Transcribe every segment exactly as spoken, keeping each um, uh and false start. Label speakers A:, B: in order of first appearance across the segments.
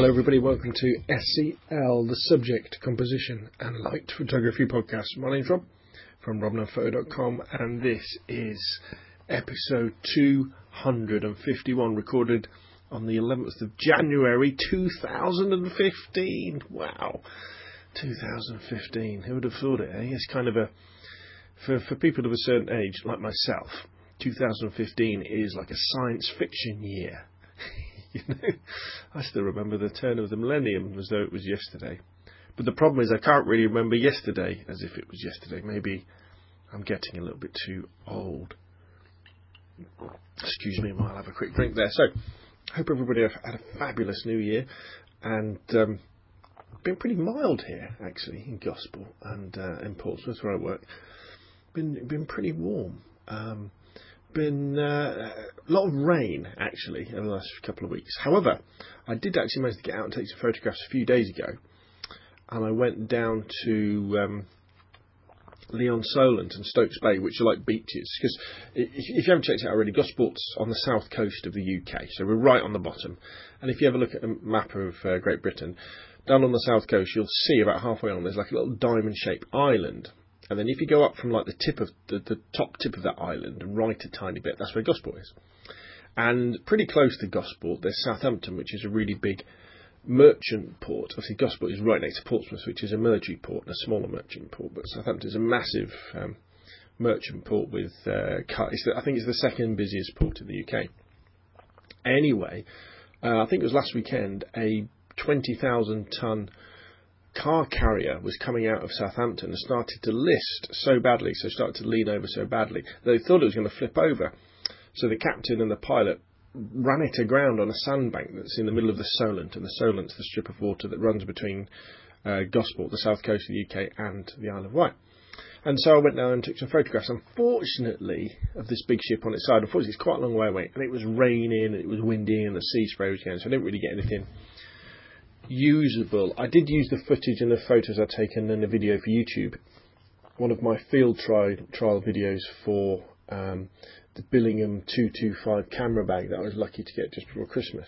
A: Hello everybody, welcome to S C L, the Subject, Composition and Light Photography Podcast. My name's Rob from rob nine photo dot com and this is episode two hundred fifty-one, recorded on the eleventh of January two thousand fifteen. Wow, two thousand fifteen, who would have thought it, eh? It's kind of a, for, for people of a certain age like myself, two thousand fifteen is like a science fiction year. You know, I still remember the turn of the millennium as though it was yesterday. But the problem is I can't really remember yesterday as if it was yesterday. Maybe I'm getting a little bit too old. Excuse me, I'll have a quick drink there. So, I hope everybody had a fabulous new year. And um, been pretty mild here, actually, in Gosport and uh, in Portsmouth where I work. Been, been pretty warm. Um, been uh, a lot of rain actually in the last couple of weeks. However, I did actually manage to get out and take some photographs a few days ago, and I went down to um, Leon Solent and Stokes Bay, which are like beaches. Because if you haven't checked it out already, Gosport's on the south coast of the U K, so we're right on the bottom. And if you ever look at a map of uh, Great Britain, down on the south coast, you'll see about halfway on there's like a little diamond-shaped island. And then if you go up from like the tip of the, the top tip of that island and right a tiny bit, that's where Gosport is. And pretty close to Gosport, there's Southampton, which is a really big merchant port. Obviously, Gosport is right next to Portsmouth, which is a military port and a smaller merchant port. But Southampton is a massive um, merchant port with, uh, it's the, I think it's the second busiest port in the U K. Anyway, uh, I think it was last weekend, a twenty thousand tonne car carrier was coming out of Southampton and started to list so badly, so started to lean over so badly, they thought it was going to flip over. So the captain and the pilot ran it aground on a sandbank that's in the middle of the Solent, and the Solent's the strip of water that runs between uh, Gosport, the south coast of the U K, and the Isle of Wight. And so I went down and took some photographs, unfortunately, of this big ship on its side. Unfortunately, it's quite a long way away, and it was raining, and it was windy, and the sea spray was going, so I didn't really get anything usable. I did use the footage and the photos I'd taken in a video for YouTube, one of my field trial trial videos for um, the Billingham two twenty-five camera bag that I was lucky to get just before Christmas.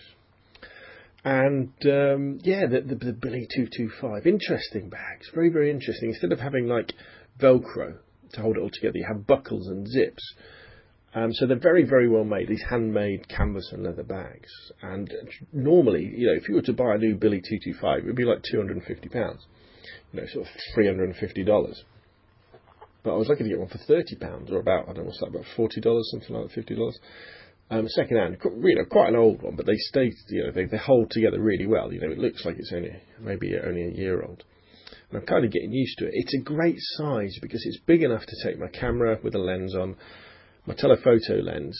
A: And um, yeah, the, the, the Billy two twenty-five, interesting bags, very very interesting. Instead of having like Velcro to hold it all together, you have buckles and zips. Um, so they're very, very well made, these handmade canvas and leather bags. And normally, you know, if you were to buy a new Billy two twenty-five, it would be like two hundred fifty pounds, you know, sort of three hundred fifty dollars. But I was lucky to get one for thirty pounds, or about, I don't know what's that, about forty dollars, something like that, fifty dollars. Um, second hand, you know, quite an old one, but they stay, you know, they, they hold together really well. You know, it looks like it's only, maybe only a year old. And I'm kind of getting used to it. It's a great size because it's big enough to take my camera with a lens on, my telephoto lens,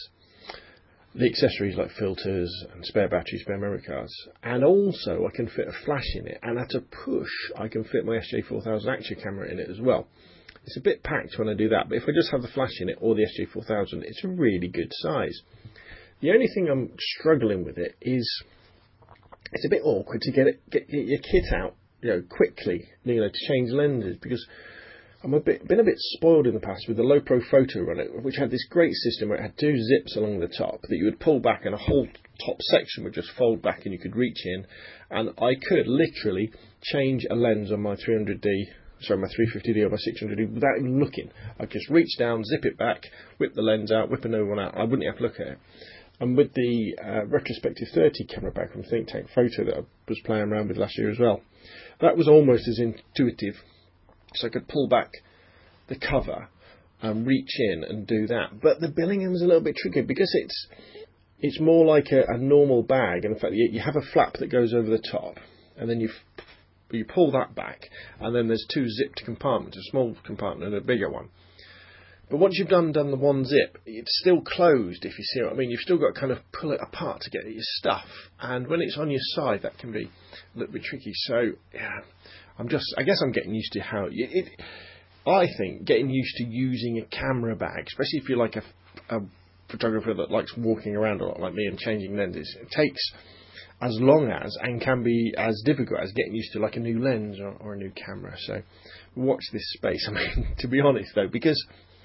A: the accessories like filters and spare batteries, spare memory cards, and also I can fit a flash in it, and at a push I can fit my S J four thousand Actua camera in it as well. It's a bit packed when I do that, but if I just have the flash in it or the S J four thousand, it's a really good size. The only thing I'm struggling with it is it's a bit awkward to get it, get your kit out, you know, quickly, you know, to change lenses, because I'm a bit, been a bit spoiled in the past with the Lowepro Photo Runner, which had this great system where it had two zips along the top that you would pull back and a whole top section would just fold back and you could reach in, and I could literally change a lens on my three hundred D, sorry, my three fifty D or my six hundred D without even looking. I'd just reach down, zip it back, whip the lens out, whip another one out. I wouldn't have to look at it. And with the uh, Retrospective thirty camera bag from Think Tank Photo that I was playing around with last year as well, that was almost as intuitive. So I could pull back the cover and reach in and do that. But the Billingham's a little bit tricky because it's it's more like a, a normal bag. And in fact, you, you have a flap that goes over the top, and then you you pull that back, and then there's two zipped compartments, a small compartment and a bigger one. But once you've done done the one zip, it's still closed, if you see what I mean. You've still got to kind of pull it apart to get at your stuff. And when it's on your side, that can be a little bit tricky. So, yeah, I'm just, I guess I'm getting used to how, it, it, I think, getting used to using a camera bag, especially if you're like a, a photographer that likes walking around a lot like me and changing lenses, it takes as long as, and can be as difficult as getting used to like a new lens or, or a new camera. So, watch this space. I mean, to be honest though, because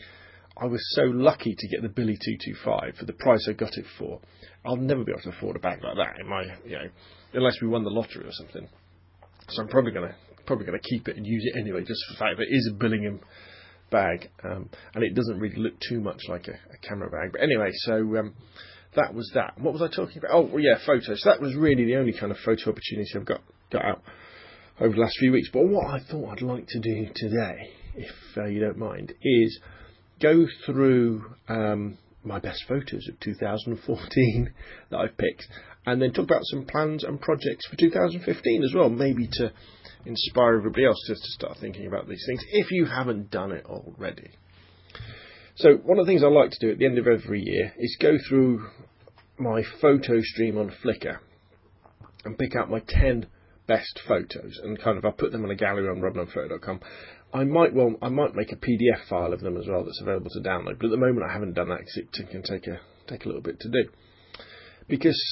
A: I was so lucky to get the Billy two twenty-five for the price I got it for. I'll never be able to afford a bag like that in my, you know, unless we won the lottery or something. So I'm probably gonna probably gonna keep it and use it anyway, just for the fact that it is a Billingham bag, um, and it doesn't really look too much like a, a camera bag. But anyway, so um, that was that. What was I talking about? Oh, well, yeah, photos. So that was really the only kind of photo opportunity I've got got out over the last few weeks. But what I thought I'd like to do today, if uh, you don't mind, is go through um, my best photos of two thousand fourteen that I've picked, and then talk about some plans and projects for two thousand fifteen as well, maybe to inspire everybody else just to start thinking about these things if you haven't done it already. So one of the things I like to do at the end of every year is go through my photo stream on Flickr and pick out my ten best photos, and kind of I put them in a gallery on rob nunn photo dot com. I might well I might make a P D F file of them as well that's available to download, but at the moment I haven't done that because it can take a take a little bit to do, because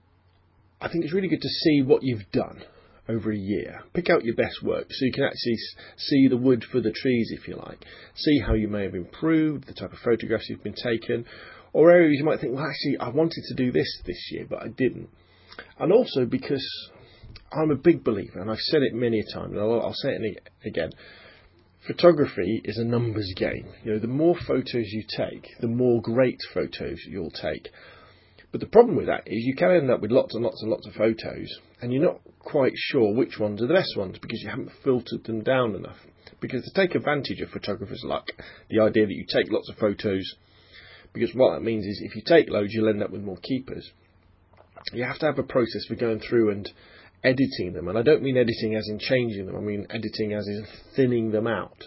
A: I think it's really good to see what you've done over a year. Pick out your best work so you can actually see the wood for the trees, if you like. See how you may have improved, the type of photographs you've been taken, or areas you might think, well, actually, I wanted to do this this year, but I didn't. And also because I'm a big believer, and I've said it many a time, and I'll, I'll say it again, photography is a numbers game. You know, the more photos you take, the more great photos you'll take. But the problem with that is you can end up with lots and lots and lots of photos, and you're not quite sure which ones are the best ones because you haven't filtered them down enough. Because to take advantage of photographers' luck, the idea that you take lots of photos, because what that means is if you take loads, you'll end up with more keepers. You have to have a process for going through and editing them. And I don't mean editing as in changing them, I mean editing as in thinning them out.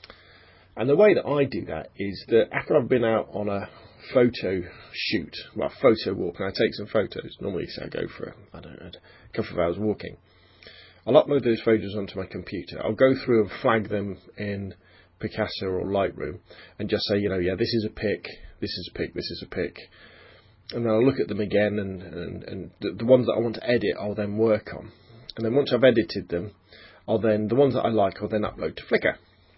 A: And the way that I do that is that after I've been out on a photo shoot, well, photo walk, and I take some photos. Normally, say I go for, I don't know, a couple of hours walking. I'll upload those photos onto my computer. I'll go through and flag them in Picasa or Lightroom, and just say, you know, yeah, this is a pic, this is a pic, this is a pic, and then I'll look at them again, and and, and the, the ones that I want to edit, I'll then work on, and then once I've edited them, I'll then the ones that I like, I'll then upload to Flickr,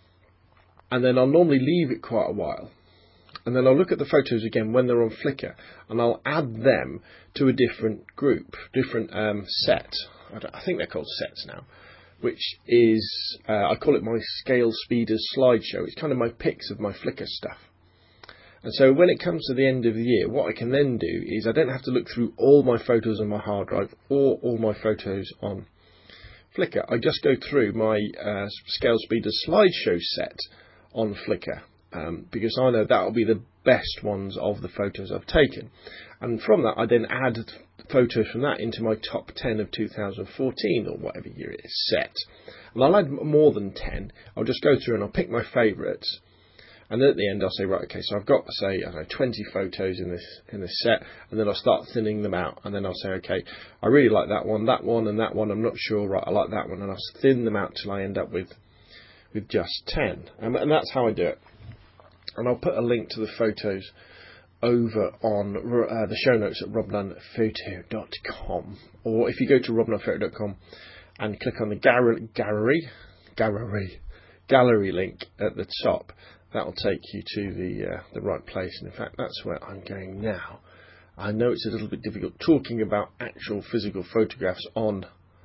A: and then I'll normally leave it quite a while. And then I'll look at the photos again when they're on Flickr, and I'll add them to a different group, different um, set. I, don't, I think they're called sets now, which is, uh, I call it my Scale Speeders slideshow. It's kind of my pics of my Flickr stuff. And so when it comes to the end of the year, what I can then do is I don't have to look through all my photos on my hard drive or all my photos on Flickr. I just go through my uh, Scale Speeders slideshow set on Flickr. Um, because I know that will be the best ones of the photos I've taken, and from that I then add photos from that into my top ten of two thousand fourteen or whatever year it is set, and I'll add more than ten. I'll just go through and I'll pick my favourites, and then at the end I'll say, right, okay, so I've got, say, I don't know, twenty photos in this in this set, and then I'll start thinning them out, and then I'll say, okay, I really like that one, that one, and that one. I'm not sure, right, I like that one, and I'll thin them out till I end up with with just ten, and, and that's how I do it. And I'll put a link to the photos over on uh, the show notes at rob nunn photo dot com. Or if you go to rob nunn photo dot com and click on the gallery, gallery, gallery, gallery link at the top, that will take you to the uh, the right place. And in fact, that's where I'm going now. I know it's a little bit difficult talking about actual physical photographs on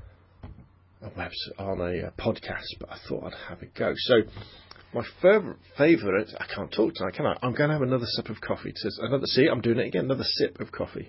A: a website, on a uh, podcast, but I thought I'd have a go. So. My favourite, favourite, I can't talk tonight, can I? I'm going to have another sip of coffee. It says, another, see, I'm doing it again, another sip of coffee.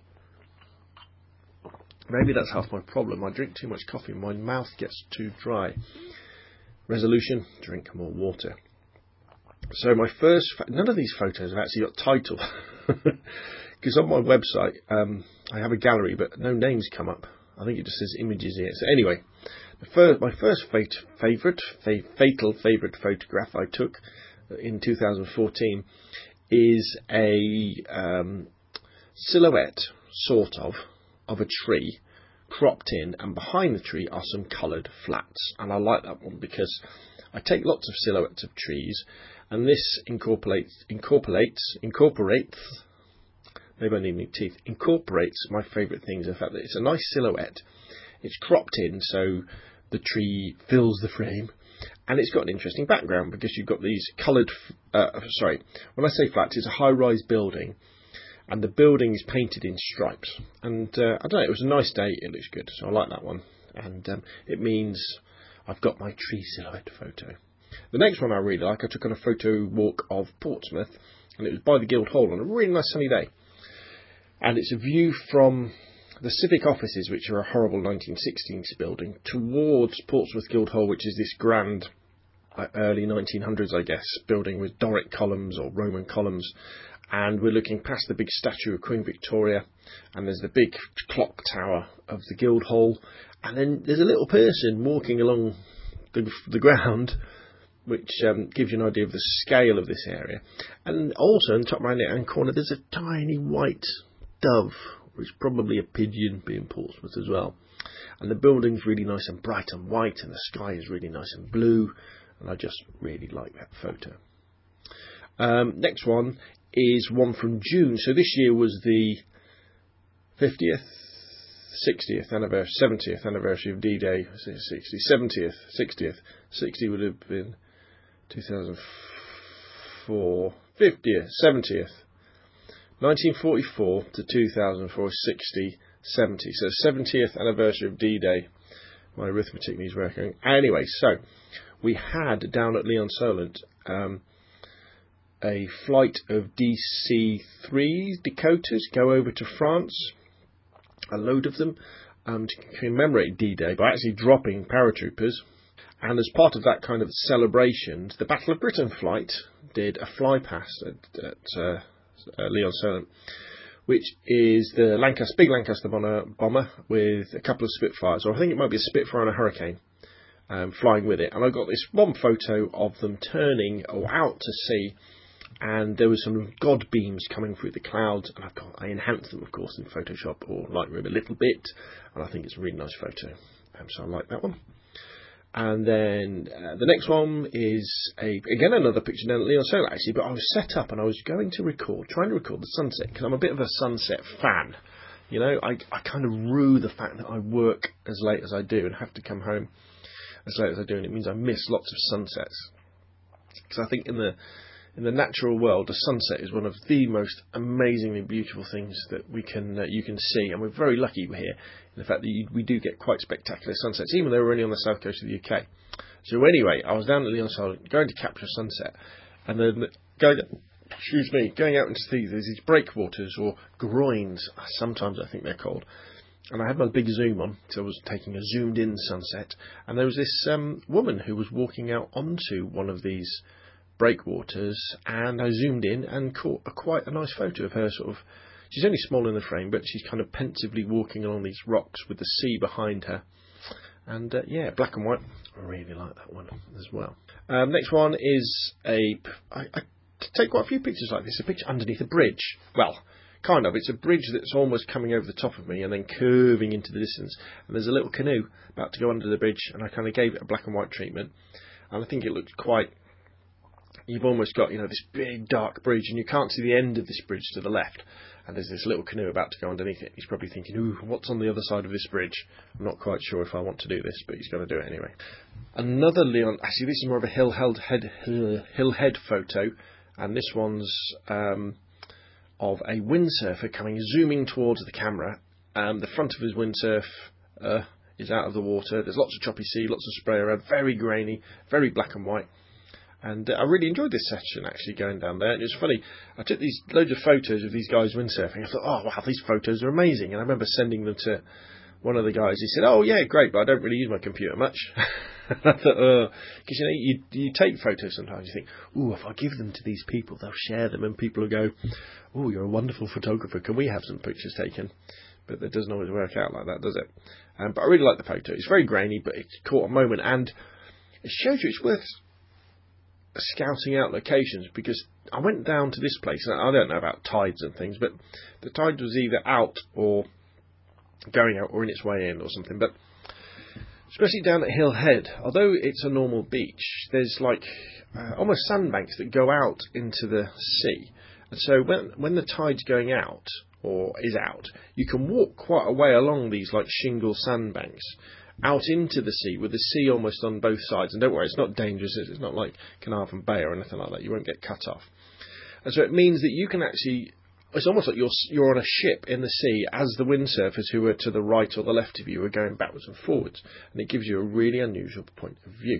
A: Maybe that's half my problem. I drink too much coffee, my mouth gets too dry. Resolution, drink more water. So my first, none of these photos have actually got title. Because on my website, um, I have a gallery, but no names come up. I think it just says images here. So anyway, the first, my first fate, favourite, fa fatal favourite photograph I took in two thousand fourteen is a um, silhouette, sort of, of a tree cropped in, and behind the tree are some coloured flats. And I like that one because I take lots of silhouettes of trees, and this incorporates, incorporates, incorporates, maybe I need new teeth, incorporates my favourite things. In fact, that it's a nice silhouette. It's cropped in, so the tree fills the frame, and it's got an interesting background because you've got these coloured, uh, sorry, when I say flats, it's a high-rise building, and the building is painted in stripes. And uh, I don't know, it was a nice day, it looks good, so I like that one. And um, it means I've got my tree silhouette photo. The next one I really like, I took on a photo walk of Portsmouth, and it was by the Guildhall on a really nice sunny day. And it's a view from the civic offices, which are a horrible nineteen sixties building, towards Portsmouth Guildhall, which is this grand uh, early nineteen hundreds, I guess, building with Doric columns or Roman columns. And we're looking past the big statue of Queen Victoria, and there's the big clock tower of the Guildhall, and then there's a little person walking along the, the ground, which um, gives you an idea of the scale of this area. And also in the top right-hand corner, there's a tiny white dove, which is probably a pigeon, being Portsmouth as well. And the building's really nice and bright and white, and the sky is really nice and blue, and I just really like that photo. Um, next one is one from June. So this year was the fiftieth, sixtieth anniversary, seventieth anniversary of D-Day, sixty, seventieth, sixtieth, sixty would have been two thousand four, fiftieth, seventieth, nineteen forty-four to two thousand four, sixty, seventy. So seventieth anniversary of D-Day. My arithmetic needs working. Anyway, so we had down at Leon-Solent um, a flight of D C three Dakotas go over to France, a load of them, um, to commemorate D-Day by actually dropping paratroopers. And as part of that kind of celebration, the Battle of Britain flight did a fly past at, at uh, uh, Leon-Solent, which is the Lancaster, big Lancaster bomber, bomber with a couple of Spitfires, or I think it might be a Spitfire and a Hurricane, um, flying with it. And I got this one photo of them turning out to sea, and there was some god beams coming through the clouds, and I've got, I enhanced them, of course, in Photoshop or Lightroom a little bit, and I think it's a really nice photo, um, so I like that one. And then uh, the next one is, a again, another picture down at Leon-Solent, actually, but I was set up and I was going to record, trying to record the sunset, because I'm a bit of a sunset fan. You know, I, I kind of rue the fact that I work as late as I do and have to come home as late as I do, and it means I miss lots of sunsets. Because I think in the in the natural world, a sunset is one of the most amazingly beautiful things that we can uh, you can see, and we're very lucky here in the fact that you, we do get quite spectacular sunsets, even though we're only on the south coast of the U K. So anyway, I was down at Leon-Solent going to capture a sunset, and then going, excuse me, going out into the, there's these breakwaters or groins, sometimes I think they're called. And I had my big zoom on, so I was taking a zoomed-in sunset, and there was this um, woman who was walking out onto one of these breakwaters, and I zoomed in and caught a, quite a nice photo of her. Sort of, she's only small in the frame, but she's kind of pensively walking along these rocks with the sea behind her. And uh, yeah, black and white. I really like that one as well. Um, next one is a. I, I take quite a few pictures like this. A picture underneath a bridge. Well, kind of. It's a bridge that's almost coming over the top of me and then curving into the distance. And there's a little canoe about to go under the bridge, and I kind of gave it a black and white treatment. And I think it looked quite. You've almost got, you know, this big dark bridge, and you can't see the end of this bridge to the left. And there's this little canoe about to go underneath it. He's probably thinking, ooh, what's on the other side of this bridge? I'm not quite sure if I want to do this, but he's going to do it anyway. Another Leon, actually this is more of a hill held head, hill, hill head photo, and this one's um, of a windsurfer coming, zooming towards the camera. Um, the front of his windsurf uh, is out of the water. There's lots of choppy sea, lots of spray around, very grainy, very black and white. And uh, I really enjoyed this session, actually, going down there. And it was funny, I took these loads of photos of these guys windsurfing. I thought, oh, wow, these photos are amazing. And I remember sending them to one of the guys. He said, oh, yeah, great, but I don't really use my computer much. I thought, oh, because, you know, you, you take photos sometimes. You think, ooh, if I give them to these people, they'll share them. And people will go, oh, you're a wonderful photographer. Can we have some pictures taken? But that doesn't always work out like that, does it? Um, but I really like the photo. It's very grainy, but it caught a moment. And it shows you it's worth scouting out locations, because I went down to this place, and I don't know about tides and things, but the tide was either out or going out or in its way in or something. But especially down at Hill Head, although it's a normal beach, there's like uh, almost sandbanks that go out into the sea, and so when when the tide's going out or is out, you can walk quite a way along these like shingle sandbanks out into the sea, with the sea almost on both sides. And don't worry, it's not dangerous. It's not like Carnarvon Bay or anything like that. You won't get cut off. And so it means that you can actually it's almost like you're you're on a ship in the sea as the windsurfers who are to the right or the left of you are going backwards and forwards, and it gives you a really unusual point of view.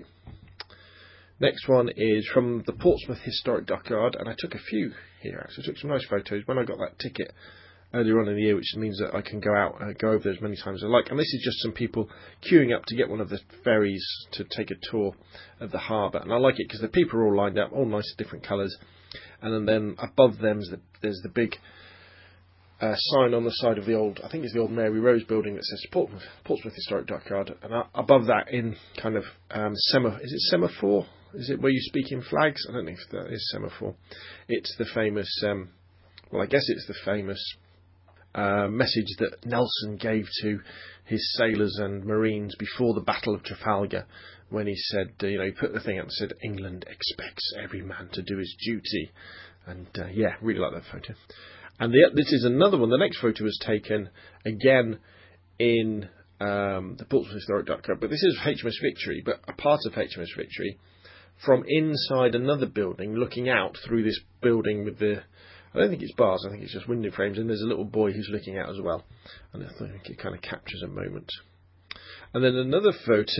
A: Next one is from the Portsmouth Historic Dockyard, and I took a few here actually. I took some nice photos when I got that ticket earlier on in the year, which means that I can go out and go over there as many times as I like. And this is just some people queuing up to get one of the ferries to take a tour of the harbour, and I like it because the people are all lined up, all nice different colours, and then, then above them there's the, there's the big uh, sign on the side of the old, I think it's the old Mary Rose building that says Portsmouth, Portsmouth Historic Dockyard, and uh, above that in kind of um, sema, is it semaphore? Is it where you speak in flags? I don't know if that is semaphore. It's the famous, um, well, I guess it's the famous uh, message that Nelson gave to his sailors and marines before the Battle of Trafalgar, when he said, uh, you know, he put the thing up and said, "England expects every man to do his duty." And uh, yeah, really like that photo. And the, this is another one. The next photo was taken again in um, the Portsmouth Historic Dockyard, but this is H M S Victory, but a part of H M S Victory, from inside another building, looking out through this building with the, I don't think it's bars, I think it's just window frames, and there's a little boy who's looking out as well, and I think it kind of captures a moment. And then another photo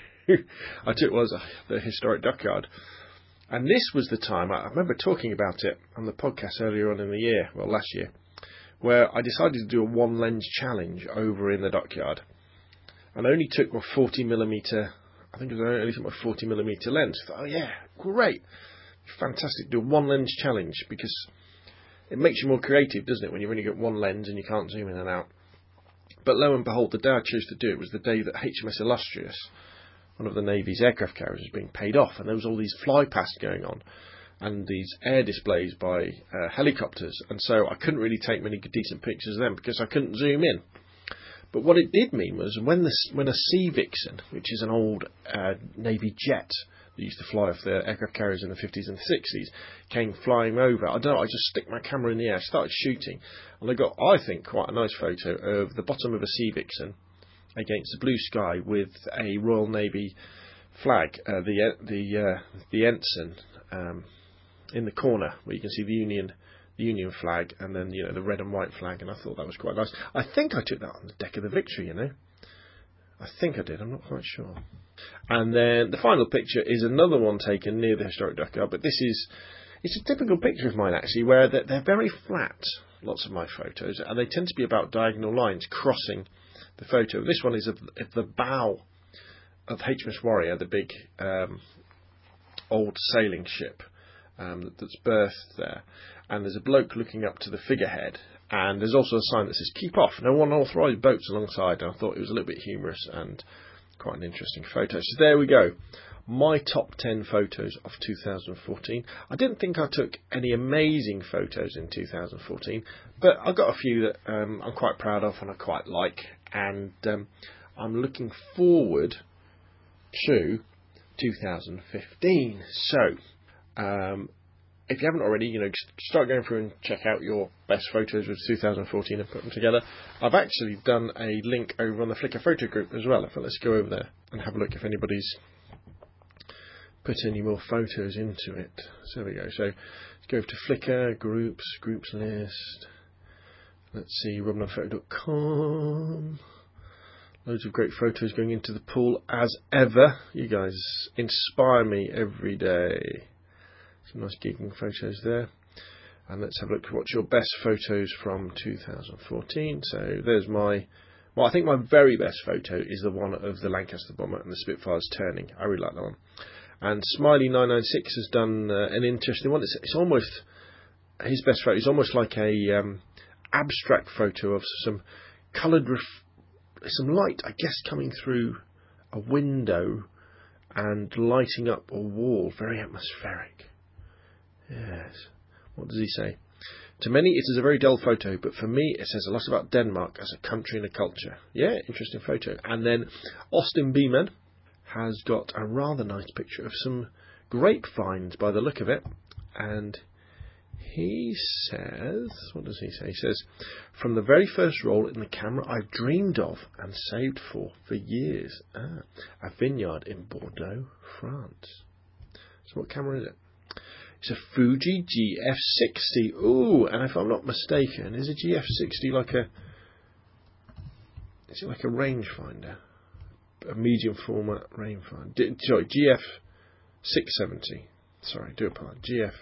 A: I took was the Historic Dockyard, and this was the time, I remember talking about it on the podcast earlier on in the year, well last year, where I decided to do a one lens challenge over in the dockyard, and I only took my forty millimeter, I think it was only took my forty millimeter lens. I thought, oh yeah, great, fantastic to do a one lens challenge, because it makes you more creative, doesn't it, when you've only got one lens and you can't zoom in and out. But lo and behold, the day I chose to do it was the day that H M S Illustrious, one of the Navy's aircraft carriers, was being paid off, and there was all these fly pasts going on and these air displays by uh, helicopters, and so I couldn't really take many decent pictures of them because I couldn't zoom in. But what it did mean was when the when a Sea Vixen, which is an old uh, Navy jet that used to fly off the aircraft carriers in the fifties and sixties, came flying over, I don't know, I just stick my camera in the air, started shooting, and I got, I think, quite a nice photo of the bottom of a Sea Vixen against the blue sky with a Royal Navy flag, uh, the the uh, the ensign um, in the corner where you can see the Union. The Union flag, and then, you know, the red and white flag, and I thought that was quite nice. I think I took that on the deck of the Victory, you know. I think I did, I'm not quite sure. And then the final picture is another one taken near the Historic Dockyard, but this is, it's a typical picture of mine actually, where they're, they're very flat, lots of my photos, and they tend to be about diagonal lines crossing the photo. This one is of, of the bow of H M S Warrior, the big um, old sailing ship um, that's berthed there. And there's a bloke looking up to the figurehead, and there's also a sign that says "Keep off, no unauthorised boats alongside." And I thought it was a little bit humorous and quite an interesting photo. So there we go, my top ten photos of two thousand fourteen. I didn't think I took any amazing photos in two thousand fourteen, but I got a few that um, I'm quite proud of and I quite like, and um, I'm looking forward to two thousand fifteen. So um, if you haven't already, you know, start going through and check out your best photos of two thousand fourteen and put them together. I've actually done a link over on the Flickr photo group as well. So let's go over there and have a look if anybody's put any more photos into it. So there we go. So let's go over to Flickr, groups, groups list. Let's see, robin photo dot com. Loads of great photos going into the pool as ever. You guys inspire me every day. Some nice gigging photos there. And let's have a look at what's your best photos from two thousand fourteen. So there's my, well, I think my very best photo is the one of the Lancaster bomber and the Spitfires turning. I really like that one. And Smiley nine nine six has done uh, an interesting one. It's, it's almost, his best photo is almost like a um, abstract photo of some coloured, ref- some light, I guess, coming through a window and lighting up a wall. Very atmospheric. Yes. What does he say? To many it is a very dull photo, but for me it says a lot about Denmark as a country and a culture. Yeah, interesting photo. And then Austin Beeman has got a rather nice picture of some grapevines by the look of it. And he says, what does he say? He says, from the very first roll in the camera I've dreamed of and saved for for years. Ah, a vineyard in Bordeaux, France. So what camera is it? It's a Fuji G F sixty. Ooh, and if I'm not mistaken, is a G F sixty like a... Is it like a rangefinder? A medium format rangefinder. D- sorry, G F six seventy. Sorry, do apologize. G F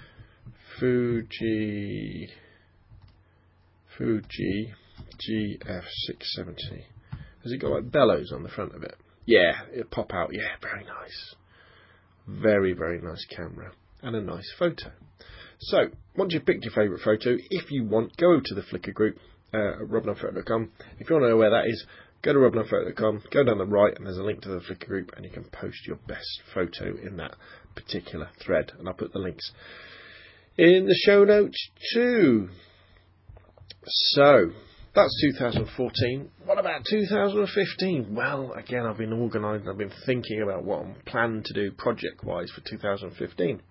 A: Fuji Fuji G F six seventy. Has it got like bellows on the front of it? Yeah, it'll pop out. Yeah, very nice. Very, very nice camera. And a nice photo. So, once you've picked your favourite photo, if you want, go to the Flickr group uh, at rob nine photo dot com. If you want to know where that is, go to rob nine photo dot com, go down the right, and there's a link to the Flickr group, and you can post your best photo in that particular thread. And I'll put the links in the show notes too. So, that's two thousand fourteen. What about two thousand fifteen? Well, again, I've been organising, I've been thinking about what I'm planning to do project-wise for two thousand fifteen.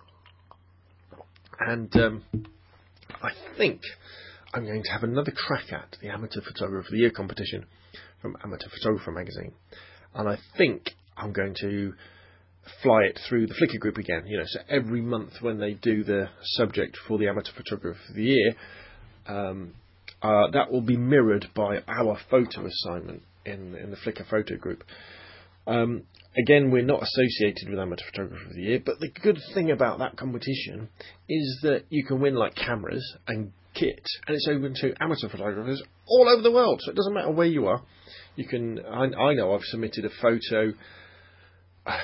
A: And um, I think I'm going to have another crack at the Amateur Photographer of the Year competition from Amateur Photographer magazine. And I think I'm going to fly it through the Flickr group again. You know, so every month when they do the subject for the Amateur Photographer of the Year, um, uh, that will be mirrored by our photo assignment in, in the Flickr photo group. Um, again, we're not associated with Amateur Photographer of the Year, but the good thing about that competition is that you can win like cameras and kit, and it's open to amateur photographers all over the world, so it doesn't matter where you are. You can. I, I know I've submitted a photo. I,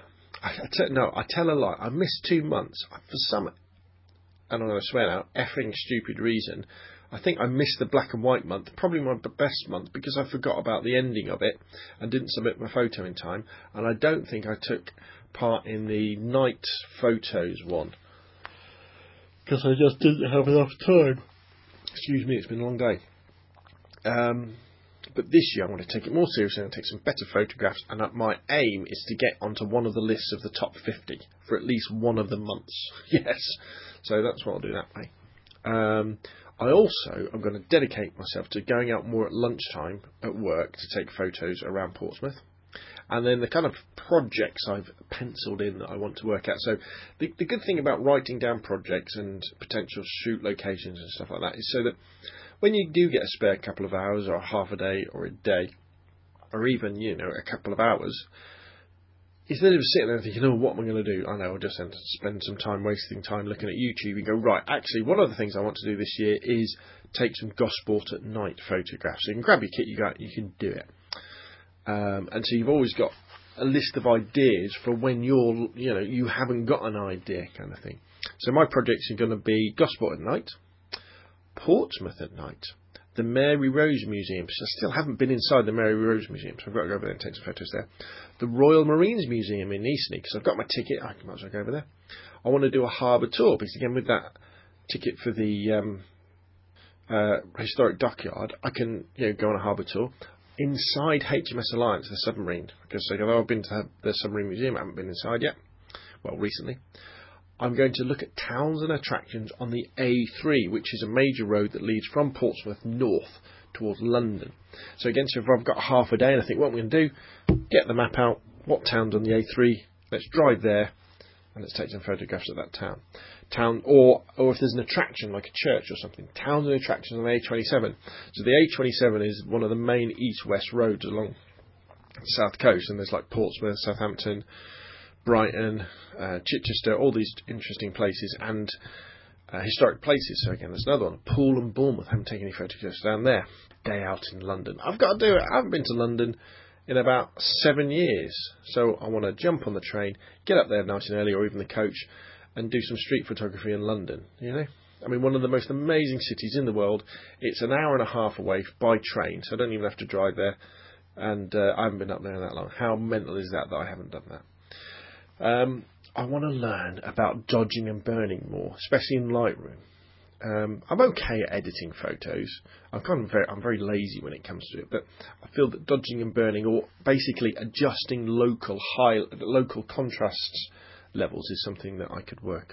A: I t- no, I tell a lie. I missed two months for some, and I'm going to swear now, effing stupid reason. I think I missed the black and white month, probably my best month, because I forgot about the ending of it and didn't submit my photo in time. And I don't think I took part in the night photos one because I just didn't have enough time. Excuse me, it's been a long day. Um, but this year I want to take it more seriously and take some better photographs. And my aim is to get onto one of the lists of the top fifty for at least one of the months. Yes, so that's what I'll do that way. Um, I also am going to dedicate myself to going out more at lunchtime at work to take photos around Portsmouth. And then the kind of projects I've penciled in that I want to work out. So the, the good thing about writing down projects and potential shoot locations and stuff like that is so that when you do get a spare couple of hours or half a day or a day or even, you know, a couple of hours, instead of sitting there thinking, oh, what am I going to do? I know, I'll just spend some time wasting time looking at YouTube and go, right, actually, one of the things I want to do this year is take some Gosport at night photographs. So you can grab your kit, you go, you can do it. Um, and so you've always got a list of ideas for when you're, you know, you haven't got an idea kind of thing. So my projects are going to be Gosport at night, Portsmouth at night, the Mary Rose Museum. So I still haven't been inside the Mary Rose Museum, so I've got to go over there and take some photos there. The Royal Marines Museum in Eastney, because I've got my ticket, I might as well go over there. I want to do a harbour tour, because again, with that ticket for the um, uh, historic dockyard, I can, you know, go on a harbour tour inside H M S Alliance, the submarine, because although I've been to the submarine museum, I haven't been inside yet. Well, recently. I'm going to look at towns and attractions on the A three, which is a major road that leads from Portsmouth north towards London. So again, so if I've got half a day and I think what I'm going to do, get the map out, what town's on the A three, let's drive there and let's take some photographs of that town. Town, or or if there's an attraction like a church or something, towns and attractions on the A twenty-seven. So the A twenty-seven is one of the main east-west roads along the south coast, and there's like Portsmouth, Southampton, Brighton, uh, Chichester, all these interesting places and uh, historic places. So again, there's another one, Poole and Bournemouth. I haven't taken any photographs down there. Day out in London. I've got to do it. I haven't been to London in about seven years. So I want to jump on the train, get up there nice and early, or even the coach, and do some street photography in London. You know, I mean, one of the most amazing cities in the world. It's an hour and a half away by train, so I don't even have to drive there. And uh, I haven't been up there that long. How mental is that that I haven't done that? Um, I want to learn about dodging and burning more, especially in Lightroom. Um, I'm okay at editing photos. I'm kind of very, I'm very lazy when it comes to it, but I feel that dodging and burning, or basically adjusting local high, local contrasts levels, is something that I could work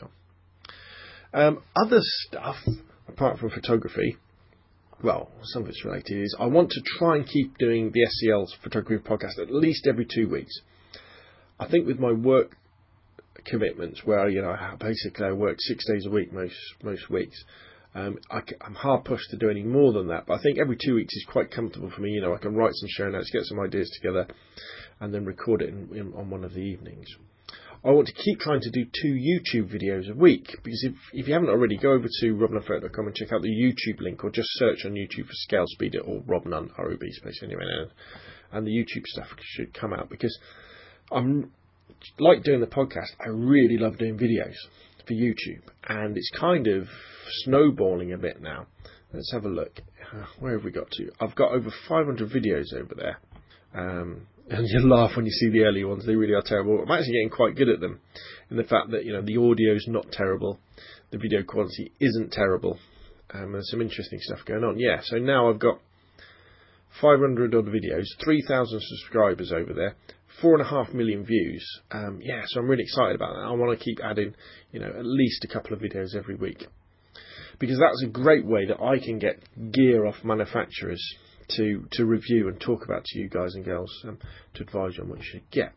A: on. Um, other stuff apart from photography, well, some of it's related, is I want to try and keep doing the S C L's photography podcast at least every two weeks. I think with my work commitments where, you know, I basically I work six days a week most most weeks. Um, I, I'm hard pushed to do any more than that, but I think every two weeks is quite comfortable for me. You know, I can write some show notes, get some ideas together, and then record it in, in, on one of the evenings. I want to keep trying to do two YouTube videos a week, because if, if you haven't already, go over to rob nunn photo dot com and check out the YouTube link, or just search on YouTube for Scale Speeder or Rob Nunn, R O B space anyway, and, and the YouTube stuff should come out, because I'm like doing the podcast. I really love doing videos for YouTube, and it's kind of snowballing a bit now. Let's have a look. Where have we got to? I've got over five hundred videos over there. Um, and you laugh when you see the early ones. They really are terrible. I'm actually getting quite good at them, in the fact that, you know, the audio's not terrible, the video quality isn't terrible. Um, there's some interesting stuff going on. Yeah, so now I've got five hundred odd videos, three thousand subscribers over there, four and a half million views. Um, yeah, so I'm really excited about that. I want to keep adding, you know, at least a couple of videos every week, because that's a great way that I can get gear off manufacturers to to review and talk about to you guys and girls, um, to advise you on what you should get.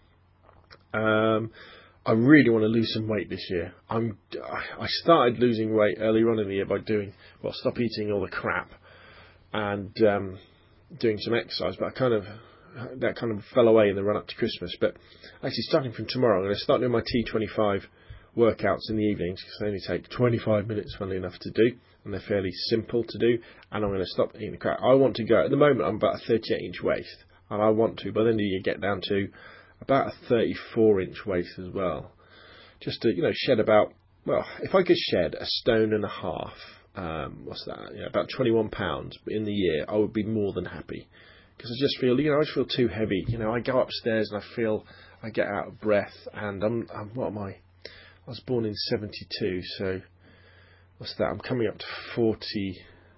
A: Um, I really want to lose some weight this year. I'm I started losing weight earlier on in the year by doing well, stop eating all the crap and um, doing some exercise, but I kind of that kind of fell away in the run up to Christmas. But actually, starting from tomorrow, I'm going to start doing my T twenty-five workouts in the evenings, because they only take twenty-five minutes, funnily enough, to do, and they're fairly simple to do. And I'm going to stop eating the crap. I want to go, at the moment I'm about a thirty-eight inch waist, and I want to by the end of the year get down to about a thirty-four inch waist as well, just to, you know, shed about, well, if I could shed a stone and a half, um, what's that, yeah, about twenty-one pounds in the year, I would be more than happy, because I just feel, you know, I just feel too heavy. You know, I go upstairs and I feel I get out of breath, and I'm, I'm what am I I was born in seventy-two, so what's that? I'm coming up to forty,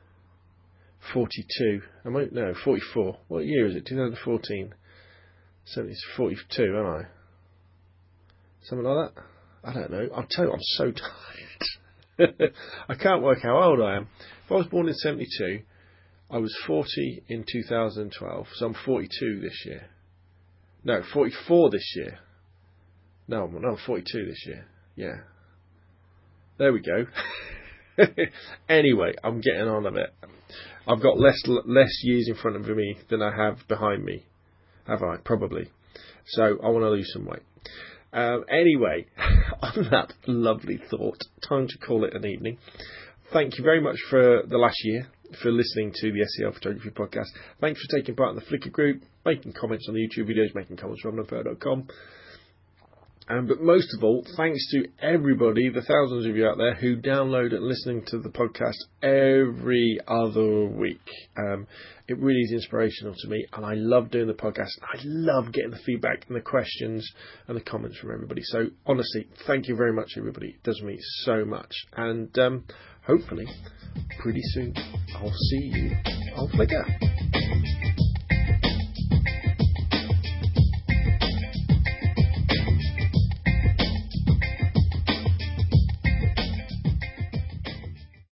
A: forty-two. Am I? No, forty-four. What year is it? twenty fourteen. So it's forty-two, aren't I? Something like that? I don't know. I'll tell you, I'm so tired. I can't work how old I am. If I was born in seventy-two, I was forty in two thousand twelve, so I'm forty-two this year. No, forty-four this year. No, no, I'm forty-two this year. Yeah. There we go. Anyway, I'm getting on a bit. I've got less less years in front of me than I have behind me. Have I? Probably. So I want to lose some weight. Um, anyway, on that lovely thought, time to call it an evening. Thank you very much for the last year, for listening to the S E L Photography Podcast. Thanks for taking part in the Flickr group, making comments on the YouTube videos, making comments on rob nunn photo dot com. Um, but most of all, thanks to everybody, the thousands of you out there who download and listening to the podcast every other week. Um, it really is inspirational to me, and I love doing the podcast. I love getting the feedback and the questions and the comments from everybody. So honestly, thank you very much, everybody. It does me so much. And um, hopefully, pretty soon, I'll see you on Flickr.